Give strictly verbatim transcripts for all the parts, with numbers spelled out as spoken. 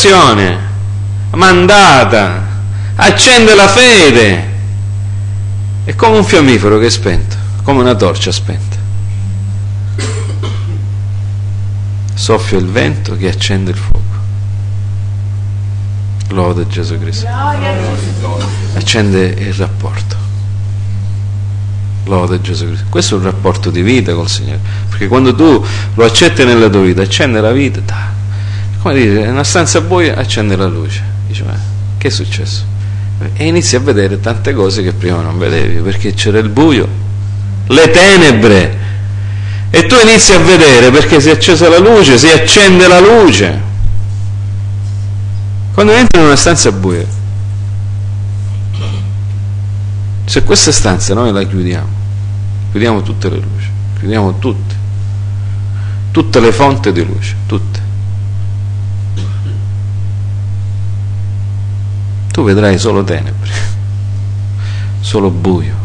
un'operazione mandata, accende la fede, è come un fiammifero che è spento, come una torcia spenta. Soffia il vento che accende il fuoco. Lode Gesù Cristo. Accende il rapporto. Lode Gesù Cristo. Questo è un rapporto di vita col Signore, perché quando tu lo accetti nella tua vita, accende la vita, ta. Come dire, in una stanza buia accende la luce. Dice, ma che è successo? E inizi a vedere tante cose che prima non vedevi, perché c'era il buio, le tenebre, e tu inizi a vedere perché si è accesa la luce, si accende la luce. Quando entri in una stanza buia, se questa stanza noi la chiudiamo, chiudiamo tutte le luci, chiudiamo tutte, tutte le fonti di luce, tutte, tu vedrai solo tenebre, solo buio.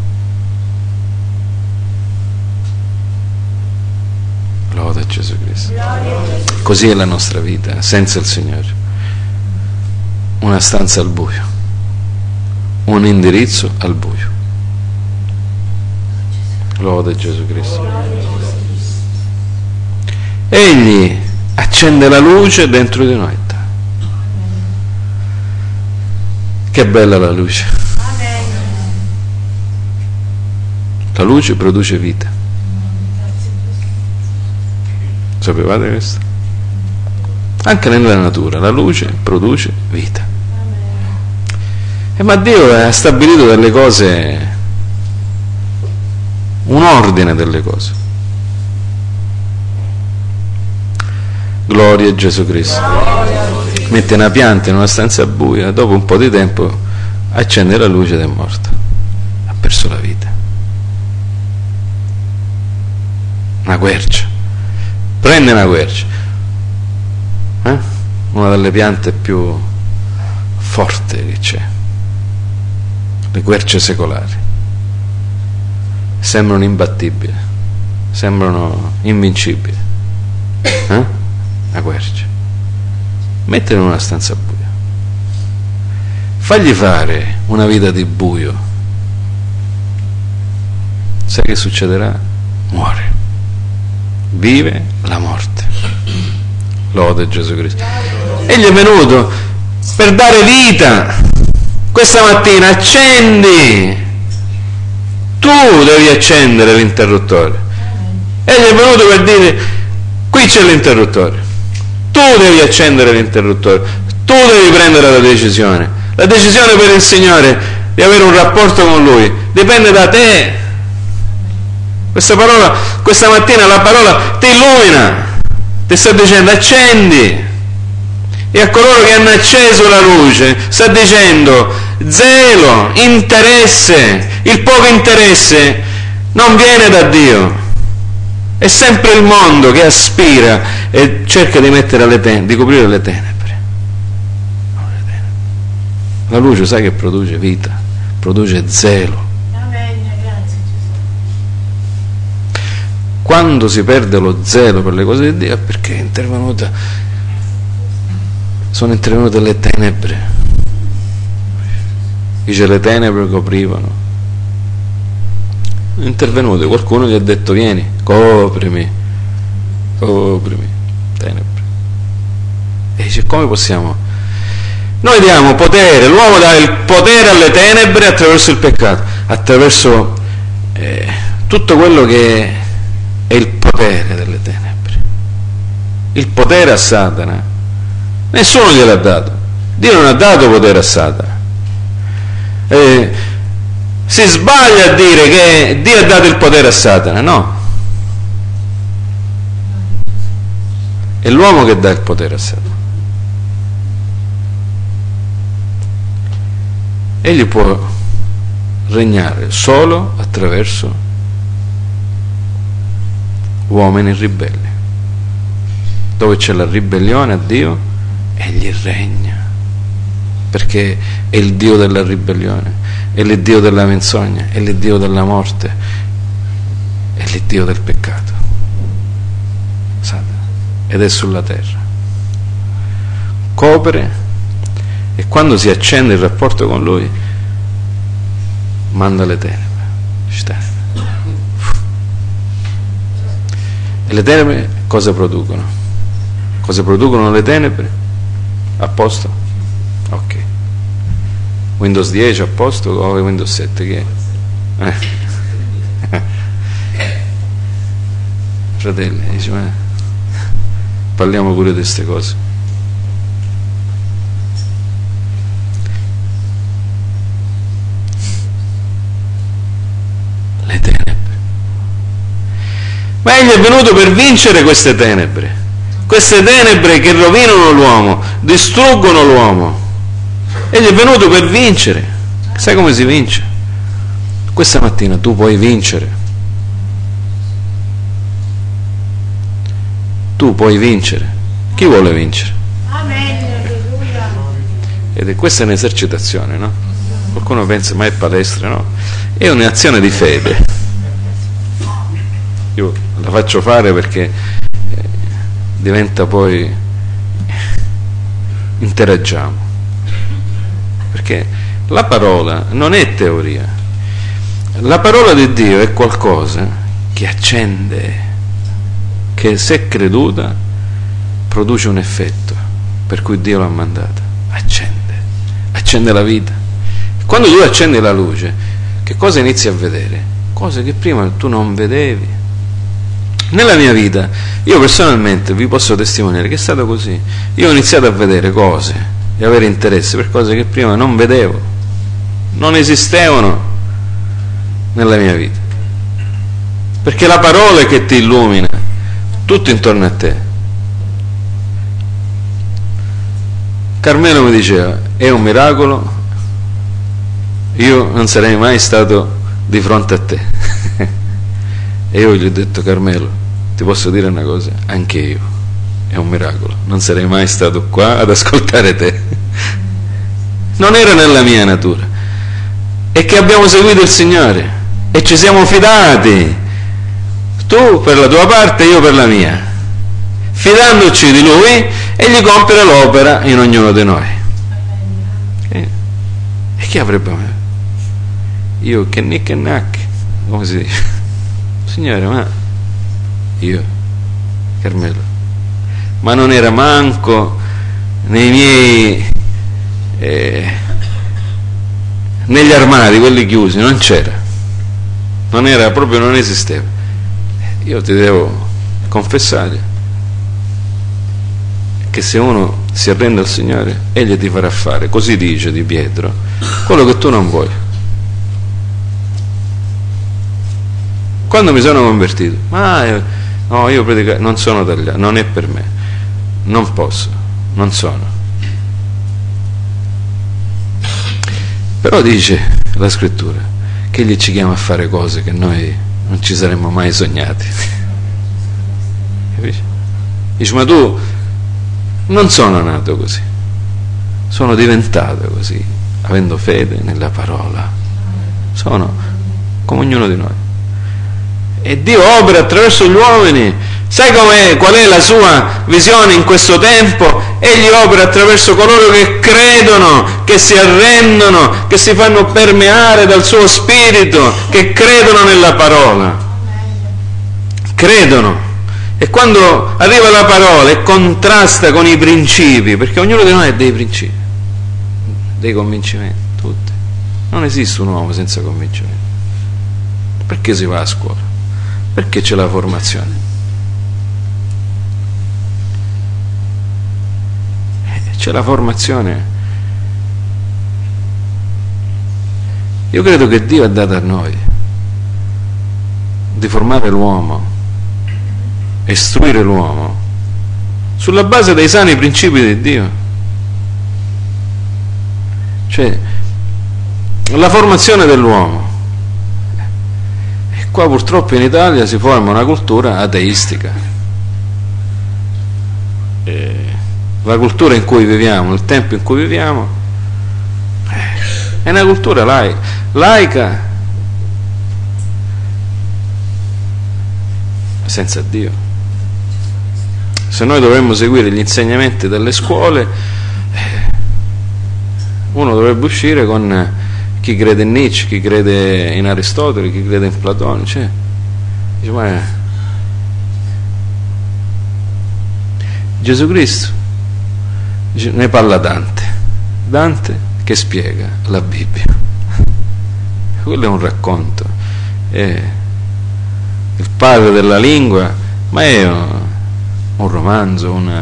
Loda Gesù Cristo. Così è la nostra vita senza il Signore. Una stanza al buio, un indirizzo al buio. Loda Gesù Cristo. Egli accende la luce dentro di noi. Che bella la luce. La luce produce vita. Sapevate questo? Anche nella natura la luce produce vita. E ma Dio ha stabilito delle cose, un ordine delle cose. Gloria a Gesù Cristo. Mette una pianta in una stanza buia, dopo un po' di tempo accende la luce ed è morta, ha perso la vita. Una quercia, prende una quercia, eh? Una delle piante più forti che c'è, le querce secolari, sembrano imbattibili, sembrano invincibili, eh? Una quercia, mettila in una stanza buia, fagli fare una vita di buio, sai che succederà? Muore, vive la morte. Lode Gesù Cristo. Egli è venuto per dare vita. Questa mattina accendi, tu devi accendere l'interruttore. Egli è venuto per dire, qui c'è l'interruttore, tu devi accendere l'interruttore, tu devi prendere la decisione. La decisione per il Signore di avere un rapporto con Lui dipende da te. Questa parola, questa mattina la parola ti illumina, ti sta dicendo accendi, e a coloro che hanno acceso la luce sta dicendo zelo, interesse. Il poco interesse non viene da Dio, è sempre il mondo che aspira e cerca di mettere le ten- di coprire le tenebre. La luce, sai che produce vita, produce zelo. Quando si perde lo zelo per le cose di Dio è perché è intervenuta, sono intervenute le tenebre. Dice le tenebre coprivano. Intervenute, qualcuno gli ha detto vieni, coprimi, coprimi, tenebre. E dice come possiamo? Noi diamo potere, l'uomo dà il potere alle tenebre attraverso il peccato, attraverso eh, tutto quello che è il potere delle tenebre, il potere a Satana. Nessuno gliel'ha dato, Dio non ha dato potere a Satana. Eh, si sbaglia a dire che Dio ha dato il potere a Satana, no, è l'uomo che dà il potere a Satana. Egli può regnare solo attraverso uomini ribelli. Dove c'è la ribellione a Dio, egli regna, perché è il Dio della ribellione, è il Dio della menzogna, è il Dio della morte, è il Dio del peccato, Satana, ed è sulla terra. copre, e quando si accende il rapporto con Lui manda le tenebre. E le tenebre cosa producono? Cosa producono le tenebre? A posto? Ok. Windows dieci a posto o Windows sette? Che è? Eh. Fratelli, dice, ma parliamo pure di queste cose. Le tenebre. Ma egli è venuto per vincere queste tenebre, queste tenebre che rovinano l'uomo, distruggono l'uomo. Egli è venuto per vincere. Sai come si vince? Questa mattina tu puoi vincere. Tu puoi vincere. Chi vuole vincere? Ed è questa è un'esercitazione, no? Qualcuno pensa, ma è palestra, no? È un'azione di fede. Io la faccio fare perché eh, diventa poi interagiamo, perché la parola non è teoria, la parola di Dio è qualcosa che accende, che se creduta produce un effetto per cui Dio l'ha mandata, accende, accende la vita. Quando tu accendi la luce, che cosa inizi a vedere? Cose che prima tu non vedevi. Nella mia vita, io personalmente vi posso testimoniare che è stato così. Io ho iniziato a vedere cose e avere interesse per cose che prima non vedevo, non esistevano nella mia vita, perché la parola è che ti illumina tutto intorno a te. Carmelo mi diceva, è un miracolo, io non sarei mai stato di fronte a te. E io gli ho detto, Carmelo, ti posso dire una cosa? Anche io, è un miracolo, non sarei mai stato qua ad ascoltare te. Non era nella mia natura. E che abbiamo seguito il Signore e ci siamo fidati, tu per la tua parte, io per la mia, fidandoci di Lui, egli compie l'opera in ognuno di noi. E, e chi avrebbe mai? Io che nick e nac, come si dice? Signore, ma io, Carmelo, ma non era manco nei miei eh, negli armadi, quelli chiusi, non c'era, non era proprio, non esisteva. Io ti devo confessare che se uno si arrende al Signore, egli ti farà fare, così dice di Pietro, quello che tu non vuoi. Quando mi sono convertito, ma eh, no, io predico, non sono tagliato, non è per me, non posso, non sono. Però dice la scrittura che egli ci chiama a fare cose che noi non ci saremmo mai sognati. Capisci? Dice, ma tu, non sono nato così, sono diventato così, avendo fede nella parola. Sono come ognuno di noi. E Dio opera attraverso gli uomini. Sai com'è, qual è la sua visione in questo tempo? Egli opera attraverso coloro che credono, che si arrendono, che si fanno permeare dal suo spirito, che credono nella parola. Credono. E quando arriva la parola e contrasta con i principi, perché ognuno di noi ha dei principi, dei convincimenti, tutti. Non esiste un uomo senza convincimenti. Perché si va a scuola? Perché c'è la formazione. C'è la formazione. Io credo che Dio ha dato a noi di formare l'uomo, istruire l'uomo sulla base dei sani principi di Dio. Cioè la formazione dell'uomo. Qua purtroppo in Italia si forma una cultura ateistica. E la cultura in cui viviamo, il tempo in cui viviamo, è una cultura laica, laica senza Dio. Se noi dovremmo seguire gli insegnamenti delle scuole, Uno dovrebbe uscire con chi crede in Nietzsche, chi crede in Aristotele, chi crede in Platone, cioè, dice, ma Gesù Cristo dice, ne parla Dante, Dante che spiega la Bibbia. Quello è un racconto, è il padre della lingua, ma è un, un romanzo, una...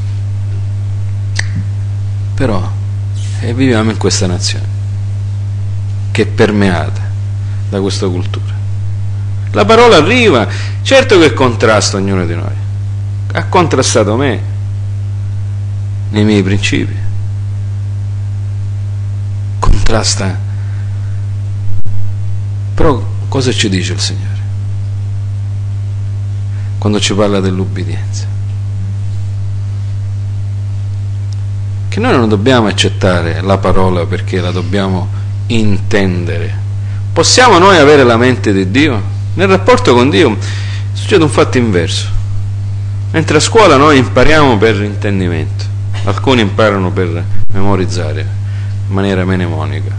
però e viviamo in questa nazione che è permeata da questa cultura. La parola arriva, certo che contrasta ognuno di noi, ha contrastato me nei miei principi, contrasta, però cosa ci dice il Signore quando ci parla dell'ubbidienza? Che noi non dobbiamo accettare la parola perché la dobbiamo intendere. Possiamo noi avere la mente di Dio? Nel rapporto con Dio succede un fatto inverso. Mentre a scuola noi impariamo per intendimento, alcuni imparano per memorizzare in maniera mnemonica,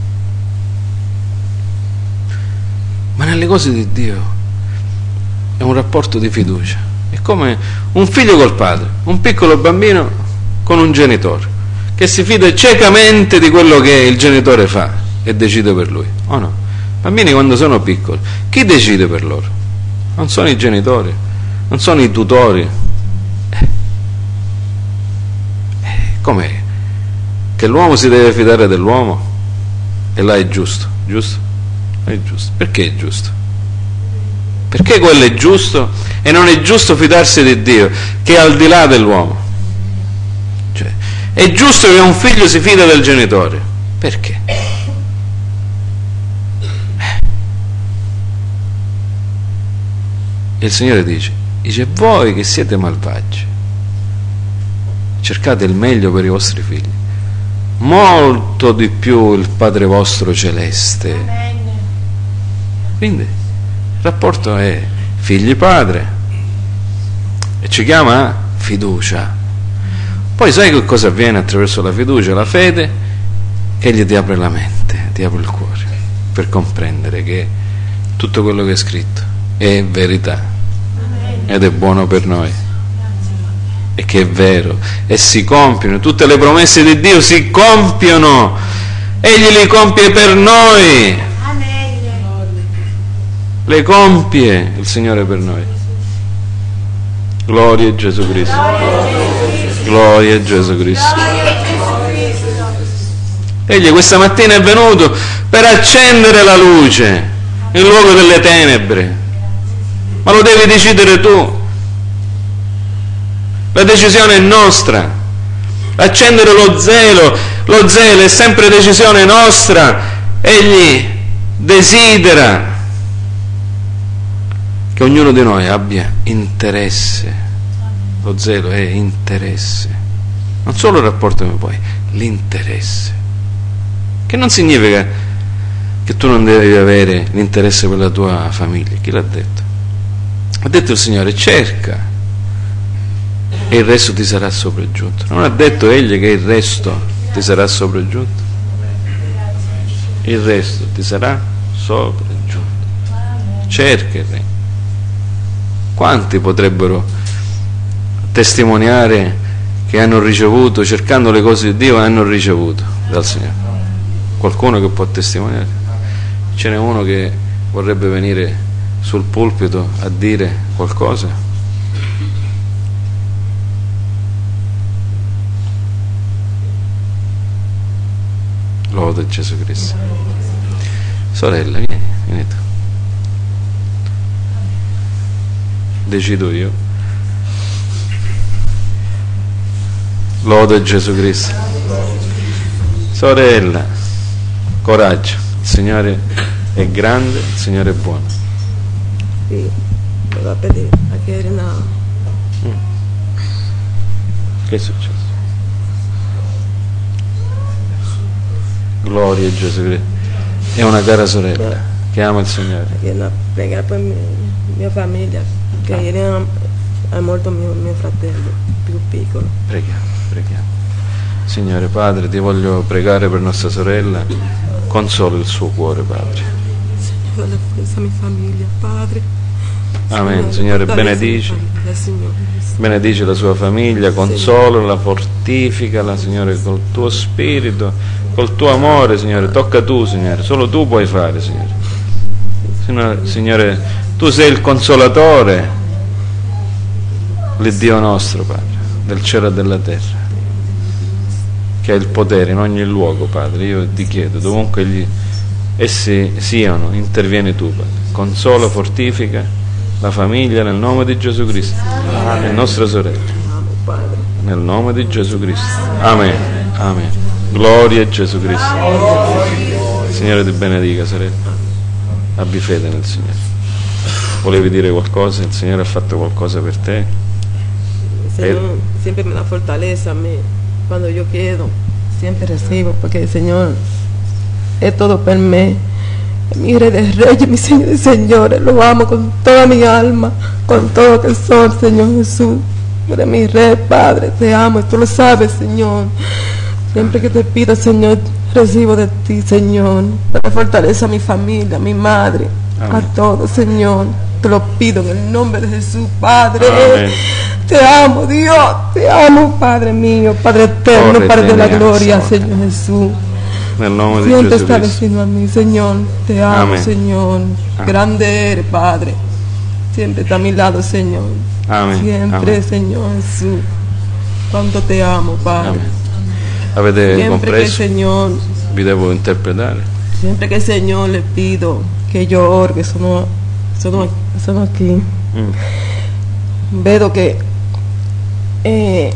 ma nelle cose di Dio è un rapporto di fiducia. È come un figlio col padre, un piccolo bambino con un genitore che si fida ciecamente di quello che il genitore fa e decide per lui, o oh no? Bambini quando sono piccoli, chi decide per loro? Non sono i genitori, non sono i tutori. Eh. Eh, com'è? Che l'uomo si deve fidare dell'uomo? E là è giusto, giusto? È giusto. Perché è giusto? Perché quello è giusto e non è giusto fidarsi di Dio che è al di là dell'uomo? Cioè, è giusto che un figlio si fida del genitore. Perché? E il Signore dice, dice, voi che siete malvagi, cercate il meglio per i vostri figli, molto di più il Padre vostro celeste. Quindi il rapporto è figli-padre e ci chiama fiducia. Poi sai che cosa avviene attraverso la fiducia? La fede che gli ti apre la mente, ti apre il cuore per comprendere che tutto quello che è scritto è verità ed è buono per noi e che è vero e si compiono, tutte le promesse di Dio si compiono, egli li compie per noi, le compie il Signore per noi. Gloria a Gesù Cristo, gloria a Gesù Cristo. Egli questa mattina è venuto per accendere la luce in luogo delle tenebre, ma lo devi decidere tu. La decisione è nostra. Accendere lo zelo, lo zelo è sempre decisione nostra. Egli desidera che ognuno di noi abbia interesse. Lo zelo è interesse, non solo il rapporto con poi, l'interesse, che non significa che tu non devi avere l'interesse per la tua famiglia. Chi l'ha detto? Ha detto il Signore, cerca e il resto ti sarà sopraggiunto. Non ha detto egli che il resto ti sarà sopraggiunto? Il resto ti sarà sopraggiunto. Cerca il regno. Quanti potrebbero testimoniare che hanno ricevuto, cercando le cose di Dio, hanno ricevuto dal Signore? Qualcuno che può testimoniare? Ce n'è uno che vorrebbe venire sul pulpito a dire qualcosa? Lode Gesù Cristo. Sorella, vieni, vieni tu. Decido io. Lode Gesù Cristo. Sorella, coraggio, il Signore è grande, il Signore è buono. Sì, va a vedere, a chiedere una... Mm. Che è successo? Gloria a Gesù Cristo. È una cara sorella Beh. che ama il Signore. Che una pregare per mia, mia famiglia, che Ah. ieri è molto mio, mio fratello, più piccolo. Preghiamo, preghiamo. Signore Padre, ti voglio pregare per nostra sorella, consola il suo cuore, Padre. Signore, forza mia famiglia, Padre. Amen. Signore, benedice, benedice la sua famiglia, consolala, fortificala, Signore, col tuo spirito, col tuo amore, Signore. Tocca tu, Signore, solo tu puoi fare, Signore. Signore, Signore, tu sei il consolatore, l'Iddio nostro, Padre, del cielo e della terra, che ha il potere in ogni luogo, Padre. Io ti chiedo, dovunque gli essi siano, intervieni tu, Padre. Consola, fortifica la famiglia nel nome di Gesù Cristo e nostra sorella nel nome di Gesù Cristo. Amen. Amen. Gloria a Gesù Cristo. Il Signore ti benedica, sorella. Abbi fede nel Signore. Volevi dire qualcosa? Il Signore ha fatto qualcosa per te? Il Signore sempre me da fortaleza a me. Quando io chiedo, sempre recibo, perché il Signore è tutto per me. Mi Re de Reyes, mi Señor y Señores, lo amo con toda mi alma, con todo lo que soy, Señor Jesús. Eres mi Rey, Padre, te amo y tú lo sabes, Señor. Siempre que te pido, Señor, recibo de ti, Señor. Para fortaleza a mi familia, a mi madre, amén, a todos, Señor. Te lo pido en el nombre de Jesús, Padre. Amén. Te amo, Dios, te amo, Padre mío, Padre eterno, Corre, Padre de la gloria, Señor Jesús. Nel nome di Siempre Gesù está Cristo. vecino a mí, Señor. Te amo, Amén. Señor. Amén. Grande eres, Padre. Siempre está a mi lado, Señor. Amén. Siempre, Amén. Señor Jesús. Cuánto te amo, Padre. Amén. Avete Siempre compreso? que el Señor, Vi devo interpretare. siempre que el Señor le pido que yo ore, que sono, sono, sono aquí. Mm. Vedo que eh,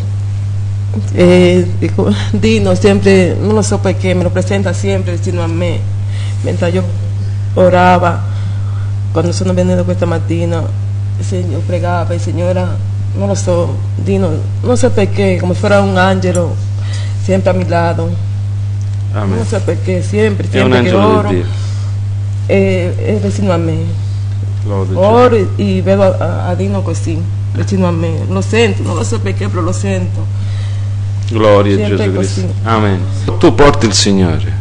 eh, dico, Dino siempre, non lo so perché, me lo presenta sempre vicino a me, mentre io orava, quando sono venuto questa mattina, il Signore pregava, il Signore, non lo so, Dino, non so perché, come fosse un angelo, sempre a mi lato, Amen. non so perché, sempre, È un sempre che angelo oro, di Dio. è, è vicino a me, Lode oro e, e vedo a, a Dino così, vicino a me, lo sento, non lo so perché, però lo sento. Gloria a Sempre Gesù così. Cristo. Amen. Tu porti il Signore,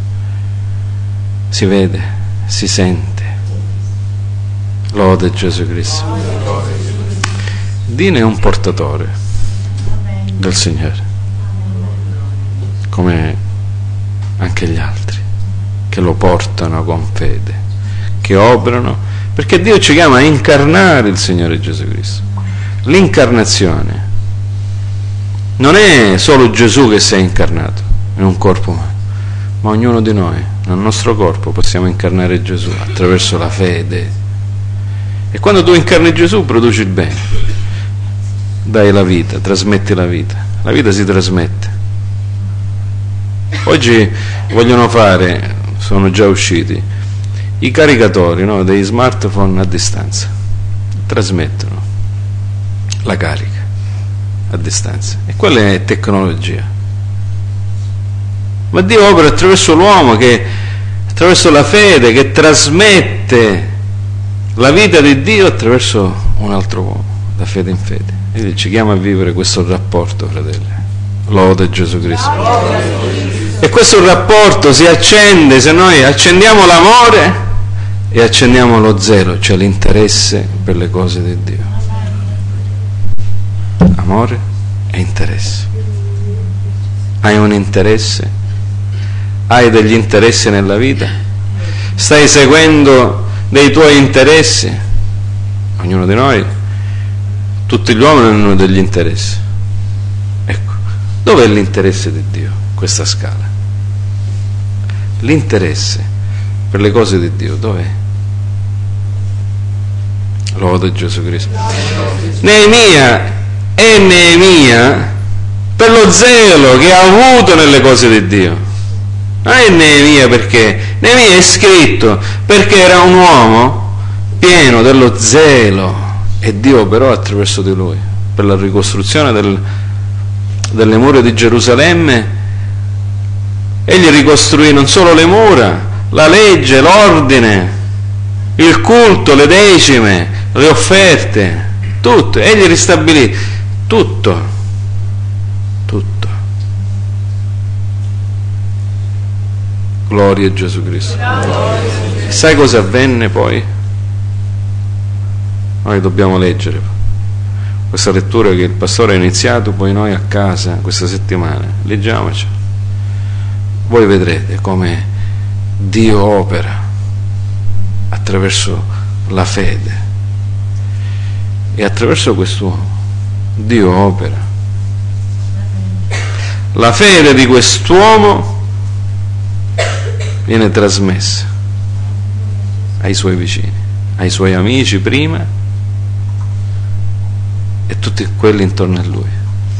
si vede, si sente. Lode a Gesù Cristo. Dino è un portatore del Signore, come anche gli altri che lo portano con fede, che operano, perché Dio ci chiama a incarnare il Signore Gesù Cristo. L'incarnazione non è solo Gesù che si è incarnato in un corpo umano, ma ognuno di noi nel nostro corpo possiamo incarnare Gesù attraverso la fede. E quando tu incarni Gesù produci il bene, dai la vita, trasmetti la vita, la vita si trasmette. Oggi vogliono fare, sono già usciti i caricatori, no, dei smartphone a distanza, trasmettono la carica a distanza, e quella è tecnologia. Ma Dio opera attraverso l'uomo, che attraverso la fede, che trasmette la vita di Dio attraverso un altro uomo, da fede in fede. E ci chiama a vivere questo rapporto, fratelli. Lode Gesù Cristo. E questo rapporto si accende se noi accendiamo l'amore e accendiamo lo zelo, cioè l'interesse per le cose di Dio. Amore e interesse. Hai un interesse? Hai degli interessi nella vita? Stai seguendo dei tuoi interessi? Ognuno di noi, tutti gli uomini hanno degli interessi. Ecco, dov'è l'interesse di Dio? Questa scala. L'interesse per le cose di Dio dov'è? Lode Gesù Cristo. Neemia e Neemia per lo zelo che ha avuto nelle cose di Dio. Non è Neemia perché Neemia è scritto perché era un uomo pieno dello zelo, e Dio operò attraverso di lui per la ricostruzione del, delle mura di Gerusalemme. Egli ricostruì non solo le mura, la legge, l'ordine, il culto, le decime, le offerte, tutto. Egli ristabilì tutto, tutto. Gloria a Gesù Cristo. E sai cosa avvenne poi? Noi dobbiamo leggere questa lettura che il pastore ha iniziato, poi noi a casa questa settimana leggiamoci. Voi vedrete come Dio opera attraverso la fede, e attraverso quest'uomo Dio opera. La fede di quest'uomo viene trasmessa ai suoi vicini, ai suoi amici prima e tutti quelli intorno a lui.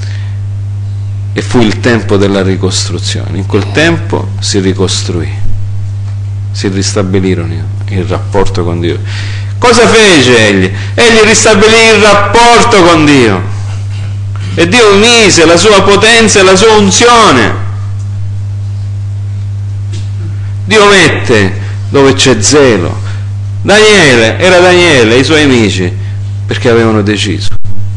E fu il tempo della ricostruzione. In quel tempo si ricostruì, si ristabilirono il rapporto con Dio. Cosa fece egli? Egli ristabilì il rapporto con Dio, e Dio mise la sua potenza e la sua unzione. Dio mette dove c'è zelo. Daniele, era Daniele e i suoi amici, perché avevano deciso,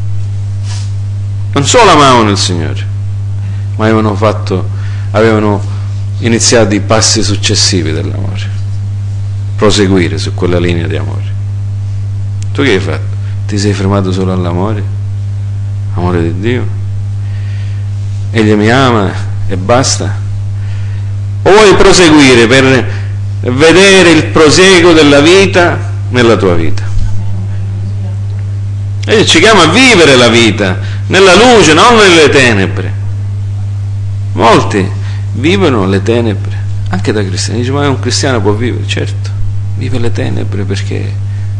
non solo amavano il Signore, ma avevano fatto, avevano iniziato i passi successivi dell'amore, proseguire su quella linea di amore. Tu che hai fatto? Ti sei fermato solo all'amore? Amore di Dio? Egli mi ama e basta? O vuoi proseguire per vedere il proseguo della vita nella tua vita? Egli ci chiama a vivere la vita nella luce, non nelle tenebre. Molti vivono le tenebre, anche da cristiani. Dice, ma un cristiano può vivere? Certo, vive le tenebre perché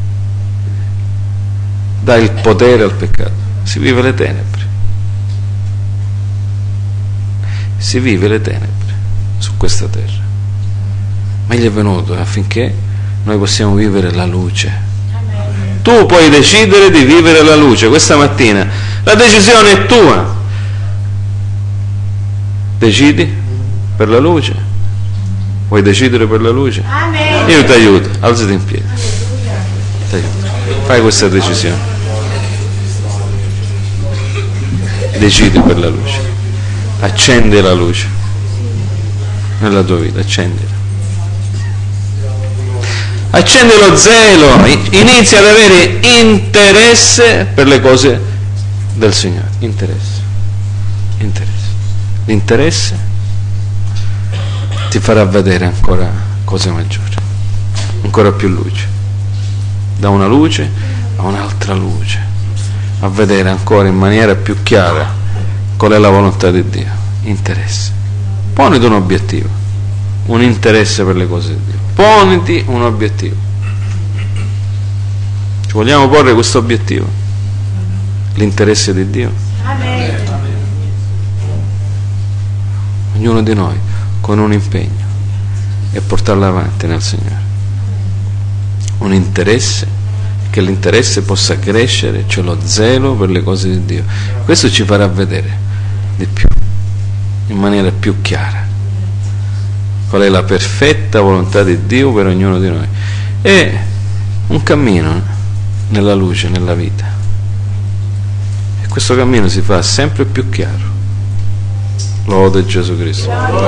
dà il potere al peccato. Si vive le tenebre, si vive le tenebre su questa terra, ma egli è venuto affinché noi possiamo vivere la luce. Amen. Tu puoi decidere di vivere la luce questa mattina, la decisione è tua. Decidi per la luce? Vuoi decidere per la luce? Amen. Io ti aiuto, alzati in piedi, ti aiuto. Fai questa decisione, decidi per la luce, accendi la luce nella tua vita, accendila, accendi lo zelo, inizia ad avere interesse per le cose del Signore. Interesse, interesse. L'interesse ti farà vedere ancora cose maggiori, ancora più luce, da una luce a un'altra luce, a vedere ancora in maniera più chiara qual è la volontà di Dio. Interesse. Poniti un obiettivo, un interesse per le cose di Dio. Poniti un obiettivo. Ci vogliamo porre questo obiettivo? L'interesse di Dio. Amen. Ognuno di noi con un impegno e portarlo avanti nel Signore. Un interesse, che l'interesse possa crescere, cioè lo zelo per le cose di Dio. Questo ci farà vedere di più, in maniera più chiara, qual è la perfetta volontà di Dio per ognuno di noi. È un cammino nella luce, nella vita, e questo cammino si fa sempre più chiaro. Lode Gesù Cristo.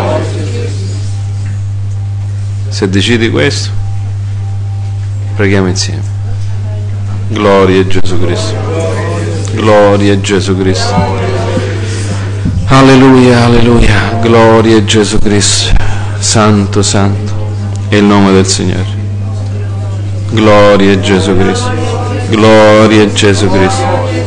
Se decidi questo, preghiamo insieme. Gloria a Gesù Cristo. Gloria a Gesù Cristo. Alleluia, alleluia. Gloria a Gesù Cristo. Santo, santo è il nome del Signore. Gloria a Gesù Cristo. Gloria a Gesù Cristo.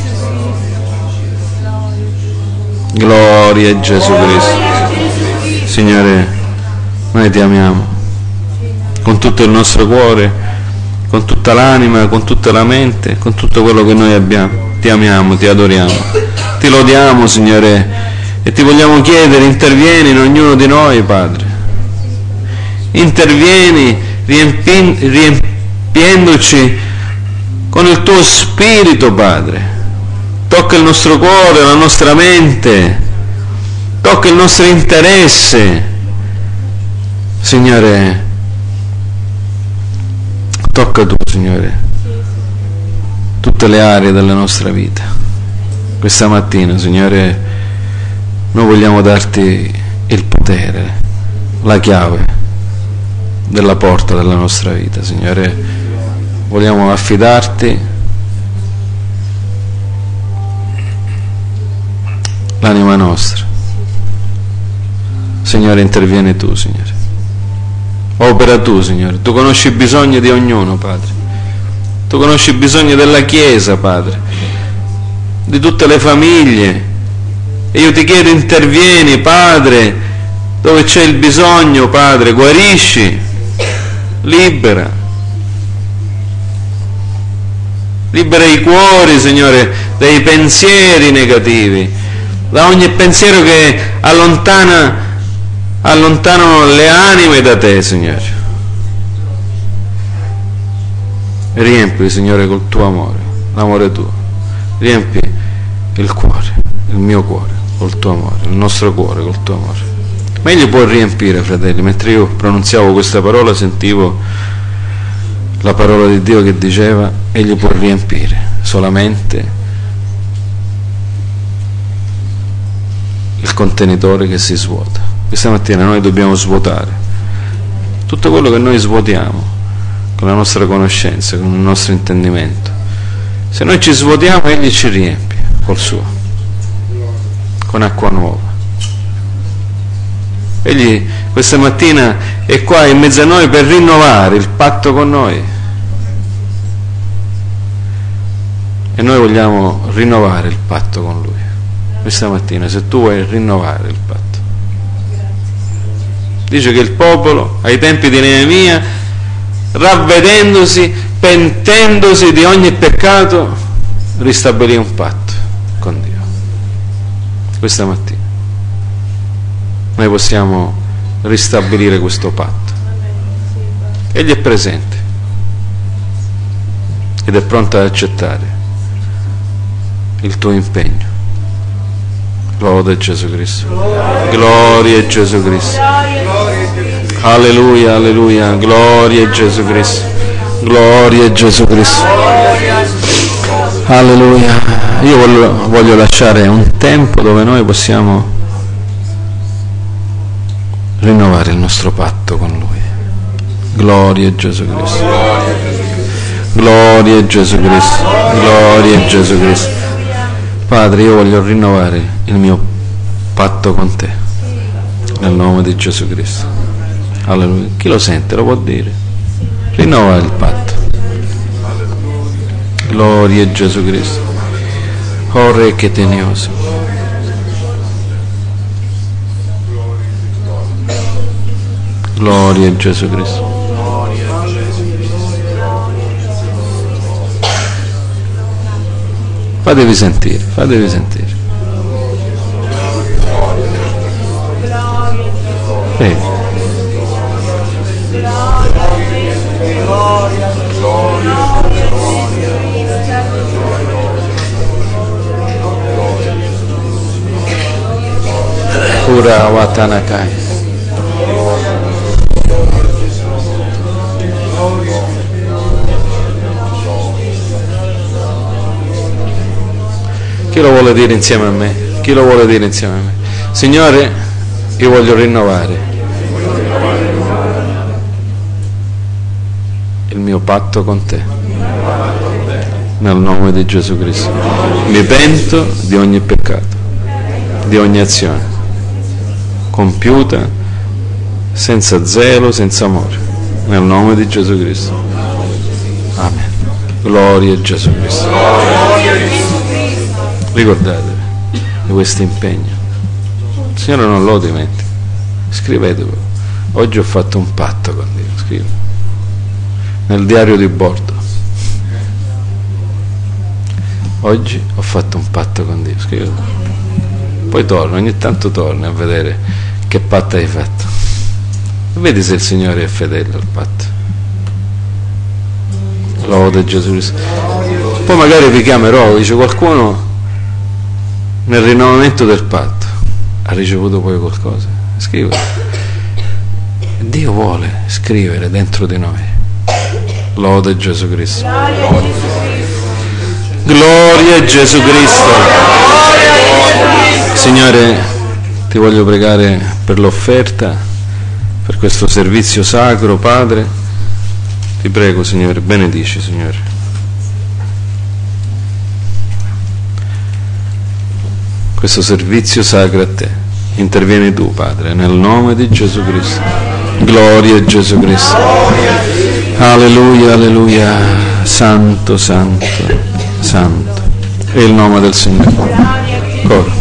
Gloria a Gesù Cristo. Signore, noi ti amiamo con tutto il nostro cuore, con tutta l'anima, con tutta la mente, con tutto quello che noi abbiamo. Ti amiamo, ti adoriamo, ti lodiamo, Signore, e ti vogliamo chiedere, intervieni in ognuno di noi, Padre. Intervieni riempi- riempiendoci con il tuo Spirito, Padre. Tocca il nostro cuore, la nostra mente, tocca il nostro interesse, Signore. Tocca tu, Signore, tutte le aree della nostra vita. Questa mattina, Signore, noi vogliamo darti il potere, la chiave della porta della nostra vita, Signore. Vogliamo affidarti l'anima nostra. Signore, intervieni tu, Signore. Opera tu, Signore. Tu conosci i bisogni di ognuno, Padre. Tu conosci i bisogni della Chiesa, Padre, di tutte le famiglie. E io ti chiedo, intervieni, Padre, dove c'è il bisogno, Padre, guarisci, libera. Libera i cuori, Signore, dai pensieri negativi, da ogni pensiero che allontana, allontanano le anime da te, Signore. Riempi, Signore, col tuo amore, l'amore tuo. Riempi il cuore, il mio cuore, col tuo amore, il nostro cuore col tuo amore. Ma egli può riempire, fratelli. Mentre io pronunziavo questa parola, sentivo la parola di Dio che diceva: egli può riempire solamente il contenitore che si svuota. Questa mattina noi dobbiamo svuotare tutto quello che noi svuotiamo con la nostra conoscenza, con il nostro intendimento. Se noi ci svuotiamo, egli ci riempie col suo, con acqua nuova. Egli questa mattina è qua in mezzo a noi per rinnovare il patto con noi, e noi vogliamo rinnovare il patto con lui questa mattina. Se tu vuoi rinnovare il patto, dice che il popolo ai tempi di Neemia, ravvedendosi, pentendosi di ogni peccato, ristabilì un patto con Dio. Questa mattina noi possiamo ristabilire questo patto. Egli è presente ed è pronto ad accettare il tuo impegno. Gloria a Gesù Cristo. Gloria a Gesù Cristo. Alleluia, alleluia. Gloria a Gesù Cristo. Gloria a Gesù Cristo. Alleluia. Io voglio, voglio lasciare un tempo dove noi possiamo rinnovare il nostro patto con Lui. Gloria a Gesù Cristo. Gloria a Gesù Cristo. Gloria a Gesù Cristo. Padre, io voglio rinnovare il mio patto con Te, nel nome di Gesù Cristo. Alleluia. Chi lo sente lo può dire. Rinnova il patto. Gloria a Gesù Cristo. Oh Re che tenioso. Gloria a Gesù Cristo. Fatevi sentire, fatevi sentire. Prego. Pura Watanakai. Chi lo vuole dire insieme a me? Chi lo vuole dire insieme a me? Signore, io voglio rinnovare il mio patto con Te, nel nome di Gesù Cristo. Mi pento di ogni peccato, di ogni azione compiuta senza zelo, senza amore, nel nome di Gesù Cristo. Amen. Gloria a Gesù Cristo. Ricordatevi di questo impegno. Il Signore non lo dimentica. Scrivetelo. Oggi ho fatto un patto con Dio. Scrive nel diario di bordo. Oggi ho fatto un patto con Dio. Scrivetelo. Poi torna, ogni tanto torna a vedere che patto hai fatto. Vedi se il Signore è fedele al patto. Lode Gesù Cristo. Poi magari vi chiamerò, dice qualcuno nel rinnovamento del patto ha ricevuto poi qualcosa. Scrive. Dio vuole scrivere dentro di noi. Lode Gesù Cristo. Gloria a Gesù Cristo. Signore, ti voglio pregare per l'offerta per questo servizio sacro, Padre. Ti prego, Signore, benedici, Signore. Questo servizio sacro a Te. Intervieni Tu, Padre, nel nome di Gesù Cristo. Gloria a Gesù Cristo. Alleluia, alleluia. Santo, santo, santo. È il nome del Signore. Coro.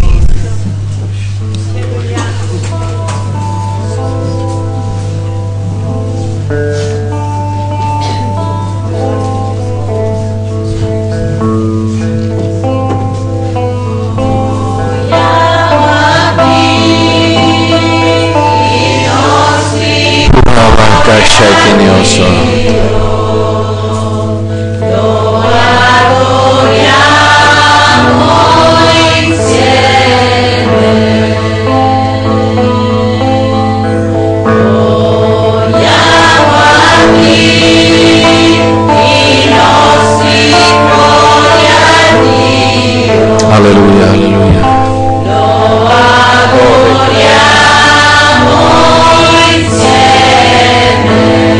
Alleluia, alleluia. Lo adoriamo insieme.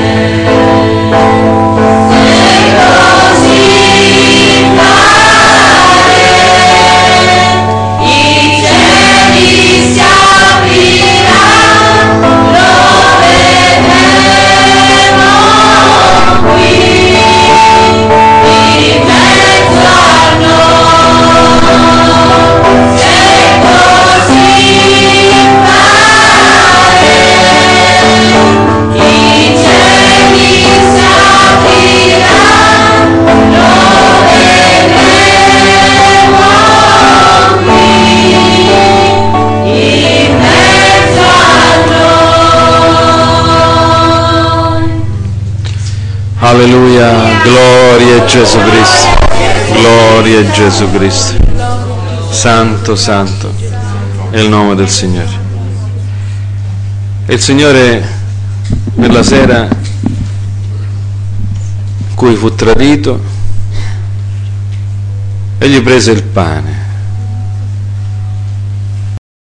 Se così fare, i cieli si apriranno, lo vedremo qui, in mezzo a noi. Alleluia, gloria a Gesù Cristo, gloria a Gesù Cristo. Santo, santo è il nome del Signore. E il Signore, nella sera in cui fu tradito, egli prese il pane